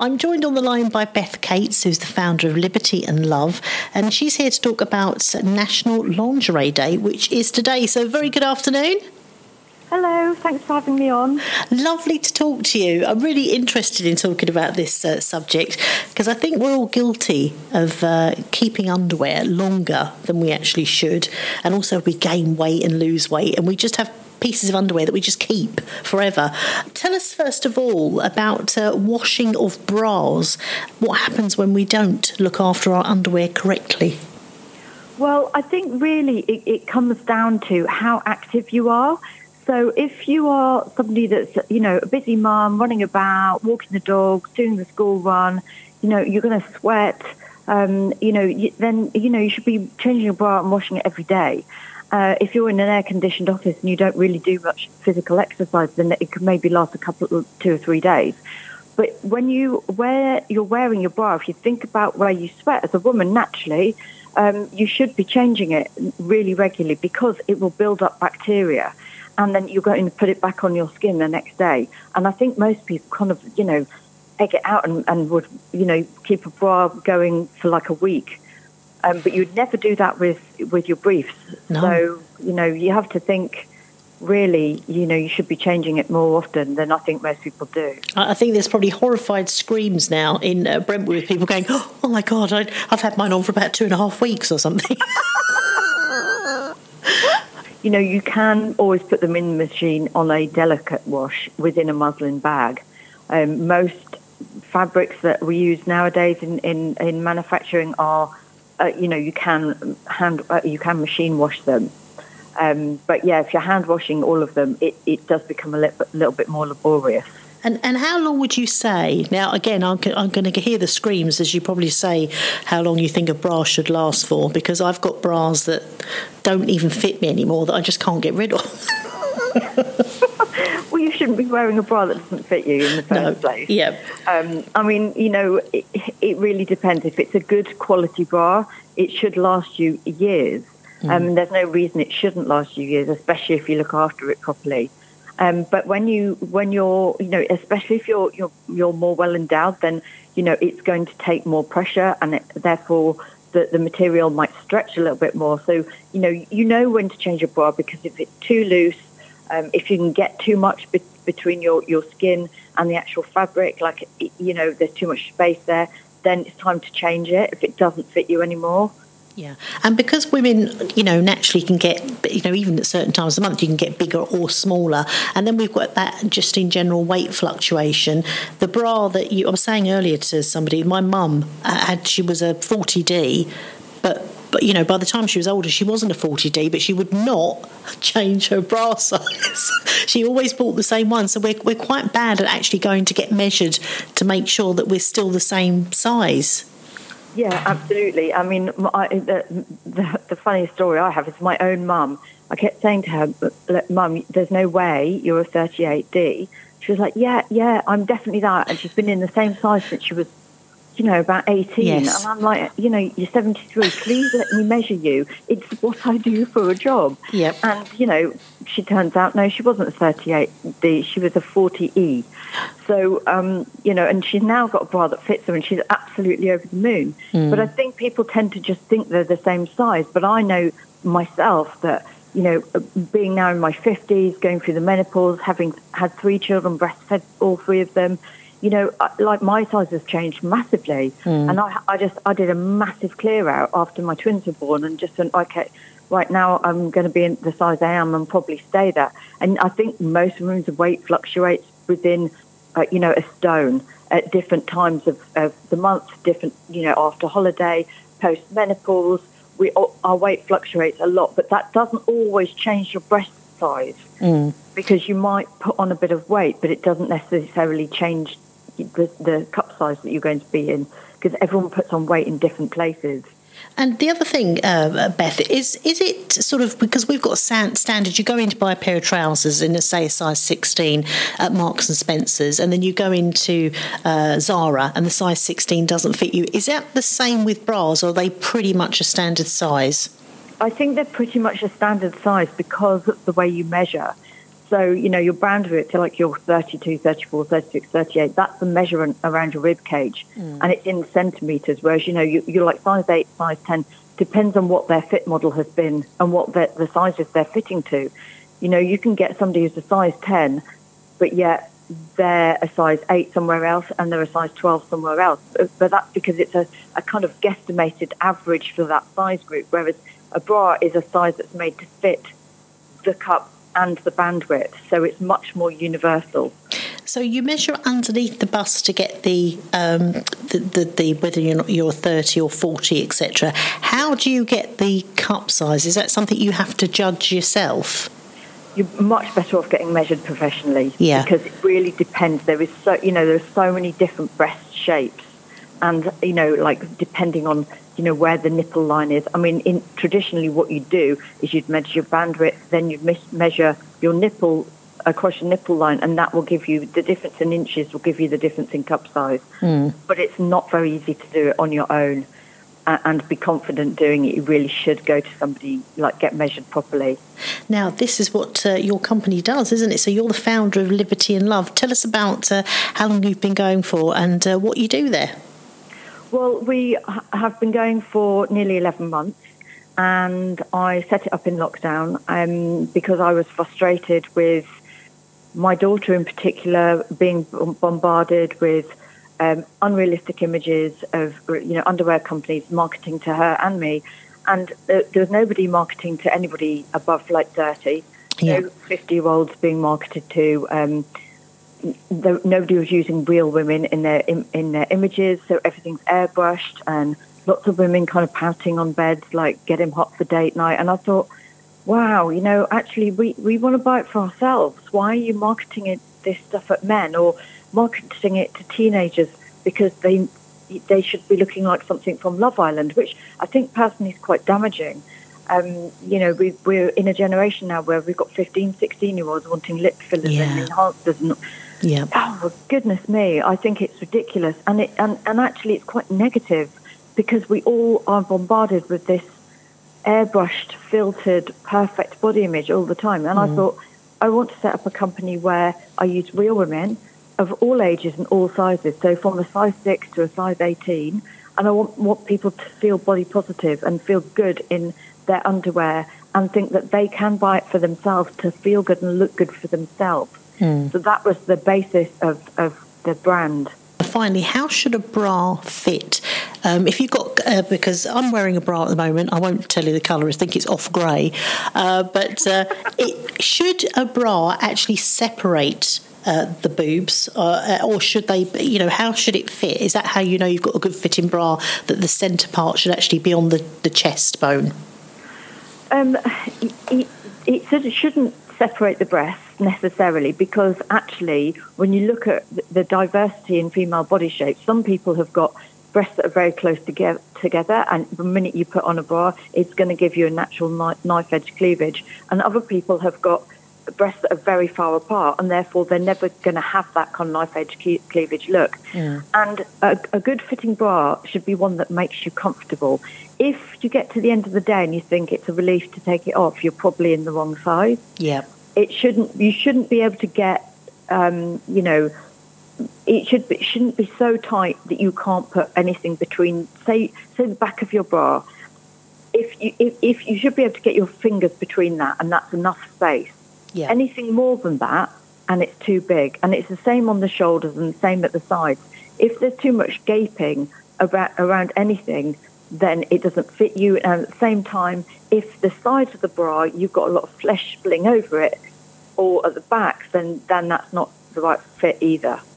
I'm joined on the line by Beth Cates, who's the founder of Liberty and Love, and she's here to talk about National Lingerie Day, which is today. So very good afternoon. Hello, thanks for having me on. Lovely to talk to you. I'm really interested in talking about this subject because I think we're all guilty of keeping underwear longer than we actually should, and also we gain weight and lose weight, and we just have pieces of underwear that we just keep forever. Tell us first of all about washing of bras. What happens when we don't look after our underwear correctly? Well, I think really it comes down to how active you are. So if you are somebody that's, a busy mum, running about, walking the dog, doing the school run, you're going to sweat, then you should be changing your bra and washing it every day. If you're in an air-conditioned office and you don't really do much physical exercise, then it could maybe last 2 or 3 days. But when you're wearing your bra, if you think about where you sweat as a woman naturally, you should be changing it really regularly because it will build up bacteria. And then you're going to put it back on your skin the next day. And I think most people kind of, egg it out and would, keep a bra going for like a week. But you'd never do that with your briefs. No. So, you have to think, really, you should be changing it more often than I think most people do. I think there's probably horrified screams now in Brentwood with people going, oh my God, I've had mine on for about 2.5 weeks or something. You can always put them in the machine on a delicate wash within a muslin bag. Most fabrics that we use nowadays in manufacturing are, you can machine wash them. But yeah, if you're hand washing all of them, it does become a little bit more laborious. And how long would you say? Now, again, I'm going to hear the screams as you probably say how long you think a bra should last for, because I've got bras that don't even fit me anymore that I just can't get rid of. Well, you shouldn't be wearing a bra that doesn't fit you in the first place. Yeah. It really depends. If it's a good quality bra, it should last you years. There's no reason it shouldn't last you years, especially if you look after it properly. But when you're, especially if you're more well endowed, then it's going to take more pressure, and therefore the material might stretch a little bit more. So you know when to change your bra, because if it's too loose, if you can get too much between your skin and the actual fabric, like there's too much space there, then it's time to change it if it doesn't fit you anymore. Yeah, and because women, naturally can get, even at certain times of the month, you can get bigger or smaller. And then we've got that just in general weight fluctuation. The bra that I was saying earlier to somebody, my mum she was a 40D, but by the time she was older, she wasn't a 40D, but she would not change her bra size. She always bought the same one. So we're quite bad at actually going to get measured to make sure that we're still the same size. Yeah, absolutely. I mean, the funniest story I have is my own mum. I kept saying to her, Mum, there's no way you're a 38D. She was like, yeah, I'm definitely that. And she's been in the same size since she was, about 18. Yes. And I'm like, you're 73. Please let me measure you. It's what I do for a job. Yep. And, she turns out, no, she wasn't a 38D. She was a 40E. So, and she's now got a bra that fits her and she's absolutely over the moon. But I think people tend to just think they're the same size. But I know myself that, being now in my 50s, going through the menopause, having had 3 children, breastfed all 3 of them, like my size has changed massively. And I did a massive clear out after my twins were born and just went, okay, right now I'm going to be in the size I am and probably stay there. And I think most women's weight fluctuates within, a stone at different times of the month, different, after holiday, post-menopause. Our weight fluctuates a lot, but that doesn't always change your breast size because you might put on a bit of weight, but it doesn't necessarily change the cup size that you're going to be in, because everyone puts on weight in different places. And the other thing, Beth, is it sort of, because we've got a standard, you go in to buy a pair of trousers in, say, a size 16 at Marks and Spencer's, and then you go into Zara and the size 16 doesn't fit you. Is that the same with bras, or are they pretty much a standard size? I think they're pretty much a standard size because of the way you measure. So, your bandwidth, like your 32, 34, 36, 38, that's the measurement around your rib cage. And it's in centimetres, whereas, you're like size 8, size 10, depends on what their fit model has been and what the sizes they're fitting to. You can get somebody who's a size 10, but yet they're a size 8 somewhere else and they're a size 12 somewhere else. But that's because it's a kind of guesstimated average for that size group, whereas a bra is a size that's made to fit the cup and the bandwidth, so it's much more universal. So you measure underneath the bust to get the whether you're 30 or 40, etc. How do you get the cup size? Is that something you have to judge yourself? You're much better off getting measured professionally. Yeah. Because it really depends. There is there's so many different breast shapes, and like depending on where the nipple line is. I mean, traditionally what you do is you'd measure your bandwidth, then you'd measure your nipple across your nipple line, and that will give you the difference in inches, will give you the difference in cup size. But it's not very easy to do it on your own and be confident doing it. You really should go to somebody, get measured properly. Now, this is what your company does, isn't it? So you're the founder of Liberty and Love. Tell us about how long you've been going for and what you do there. Well, we have been going for nearly 11 months, and I set it up in lockdown because I was frustrated with my daughter in particular being bombarded with unrealistic images of underwear companies marketing to her and me, and there was nobody marketing to anybody above 30. Yeah. No 50-year-olds being marketed to. Nobody was using real women in their images, so everything's airbrushed, and lots of women kind of pouting on beds like get him hot for date night. And I thought, wow, actually we want to buy it for ourselves. Why are you marketing this stuff at men or marketing it to teenagers because they should be looking like something from Love Island, which I think personally is quite damaging. We're in a generation now where we've got 15, 16-year-olds wanting lip fillers and enhancers and oh goodness me, I think it's ridiculous, and actually it's quite negative because we all are bombarded with this airbrushed, filtered, perfect body image all the time. And I thought, I want to set up a company where I use real women of all ages and all sizes, so from a size 6 to a size 18, and I want people to feel body positive and feel good in their underwear and think that they can buy it for themselves to feel good and look good for themselves. So that was the basis of the brand. Finally, how should a bra fit? If you've got, because I'm wearing a bra at the moment, I won't tell you the colour, I think it's off grey, but should a bra actually separate the boobs, or should they, how should it fit? Is that how you know you've got a good fitting bra, that the centre part should actually be on the chest bone? It sort of shouldn't separate the breasts necessarily, because actually when you look at the diversity in female body shapes, some people have got breasts that are very close together, and the minute you put on a bra it's going to give you a natural knife edge cleavage, and other people have got breasts that are very far apart, and therefore they're never going to have that kind of knife edge cleavage look. And a good fitting bra should be one that makes you comfortable. If you get to the end of the day and you think it's a relief to take it off, you're probably in the wrong size. You shouldn't be able to get it shouldn't be so tight that you can't put anything between, say the back of your bra. If you should be able to get your fingers between that, and that's enough space. Anything more than that, and it's too big. And it's the same on the shoulders and the same at the sides. If there's too much gaping around anything, then it doesn't fit you. And at the same time, if the sides of the bra, you've got a lot of flesh spilling over it, or at the back, then that's not the right fit either.